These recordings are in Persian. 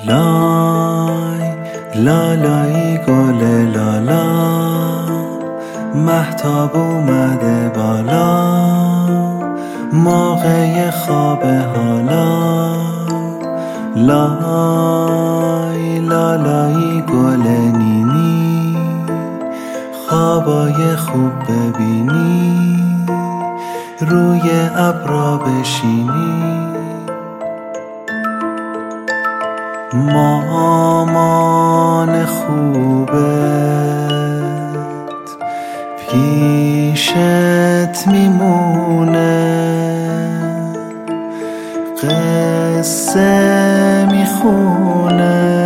لای لالایی گل لالا، مهتاب اومده بالا، موقع خواب حالا. لای لالایی گل نینی، خوابای خوب ببینی، روی ابرا بشینی. مامان خوبت پیشت میمونه، قصه میخونه،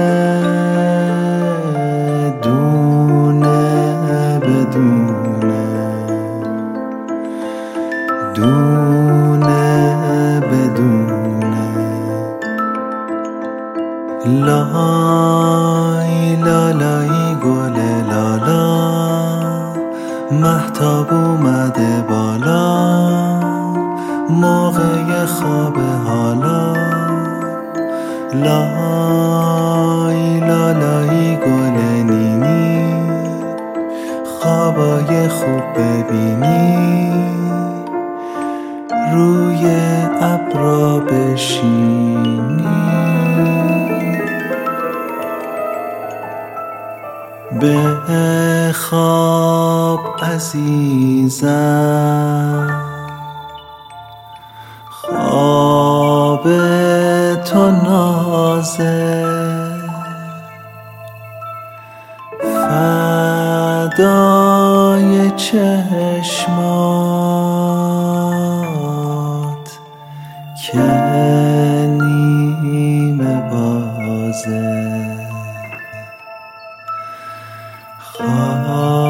دونه بدونه، دونه بدونه. لای لالایی گل لالا، مهتاب اومده بالا، موقع خواب حالا. لای لالایی گل نینی، خوابای خوب ببینی، روی ابرا بشینی. بخواب عزیزم، خواب تو نازه، فدای چشمات که نیمه بازه.